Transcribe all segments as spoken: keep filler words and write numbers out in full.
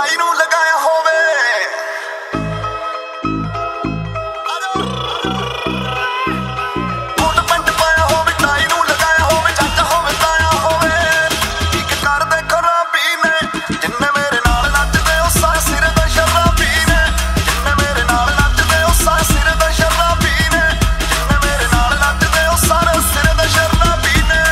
ਟਾਈ ਨੂੰ ਲਗਾਇਆ ਹੋਵੇ। ਕੋਟ ਪੈਂਟ ਪਾਇਆ ਹੋਵੇ, ਟਾਈ ਨੂੰ ਲਗਾਇਆ ਹੋਵੇ, ਚਾਚਾ ਹੋਵੇ ਤਾਇਆ ਹੋਵੇ। ਇੱਕ ਕਰਦੇ ਖਰਾਬੀ ਨੇ ਜਿੰਨੇ ਮੇਰੇ ਨਾਲ ਨੱਚਦੇ ਉਹ ਸਾਰੇ ਸਿਰ ਦਾ ਸ਼ਰਾਬੀ ਨੇ। ਜਿੰਨੇ ਮੇਰੇ ਨਾਲ ਨੱਚਦੇ ਉਹ ਸਾਰੇ ਸਿਰ ਦਾ ਸ਼ਰਾਬੀ ਨੇ। ਜਿੰਨੇ ਮੇਰੇ ਨਾਲ ਨੱਚਦੇ ਉਹ ਸਾਰੇ ਸਿਰ ਦਾ ਸ਼ਰਾਬੀ ਨੇ।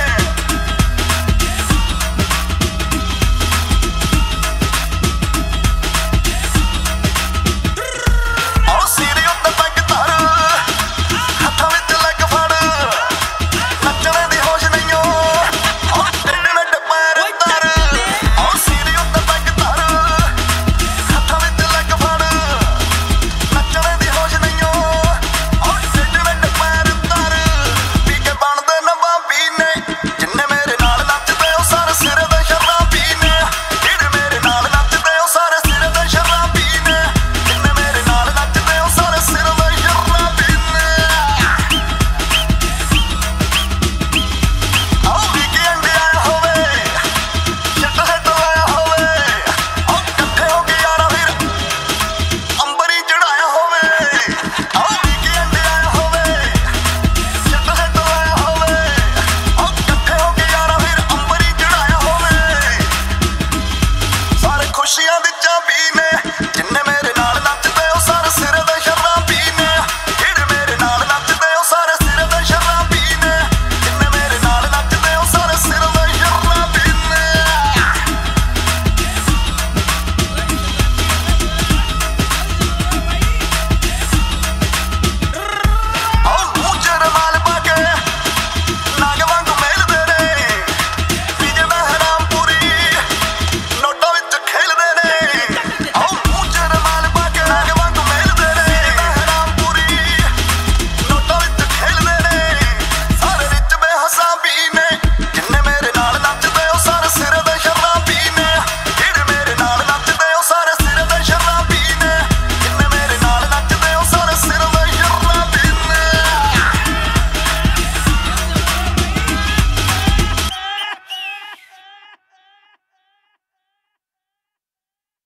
ਆਓ ਸੀਰੀ ਉੱਤੇ ਪੈਗ ਧਰ, ਹੱਥਾਂ ਵਿੱਚ ਲੱਗ ਫੜ, ਨੱਚਣੇ ਦੀ ਹੋਸ਼ ਨਹੀਂ ਓ, ਆਓ ਟੇਢੇ ਮੇਢੇ ਪੈਰ ਧਰ। ਆਓ ਸੀਰੀ ਉੱਤੇ ਪੈਗ ਧਰ, ਹੱਥਾਂ ਵਿੱਚ ਲੱਗ ਫੜ, ਨੱਚਣੇ ਦੀ ਹੋਸ਼ ਨਹੀਂ ਓ, ਆਓ ਟੇਢੇ ਮੇਢੇ ਪੈਰ ਧਰ। ਪੀ ਕੇ ਬਣਦੇ ਨਵਾਬੀ ਨੇ ਜਿੰਨੇ ਮੇਰੇ ਨਾਲ ਨੱਚਦੇ ਉਹ ਸਾਰੇ ਸਿਰ ਦੇ ਸ਼ਰਾਬੀ ਨੇ। ਜਿਹੜੇ ਮੇਰੇ ਨਾਲ ਨੱਚਦੇ ਉਹ ਸਾਰੇ ਸਿਰ ਦੇ ਸ਼ਰਾਬੀ ਨੇ। ਜਿੰਨੇ ਮੇਰੇ ਨਾਲ ਨੱਚਦੇ ਉਹ ਸਾਰੇ ਸਿਰ ਦੇ ਸ਼ਰਾਬੀ ਨੇ। ਆਓ ਵੀਕਐਂਡ ਆਇਆ ਹੋਵੇ, ਛੱਟ ਛੱਟ ਲਾਇਆ ਹੋਵੇ, ਆਓ ਇਕੱਠੇ ਹੋ ਕੇ ਯਾਰਾ ਫਿਰ ਅੰਬਰੀ ਚੜਾਇਆ ਹੋਵੇ। ਆਓ ਵੀਕਐਂਡ ਆਇਆ ਹੋਵੇ, ਛੱਟ ਛੱਟ ਲਾਇਆ ਹੋਵੇ, ਆਓ ਇਕੱਠੇ ਹੋ ਕੇ ਯਾਰਾ ਫਿਰ ਅੰਬਰੀ ਚੜਾਇਆ ਹੋਵੇ। ਸਾਰੇ ਖੁਸ਼ੀਆਂ ਦੀ ਚਾਬੀ ਨੇ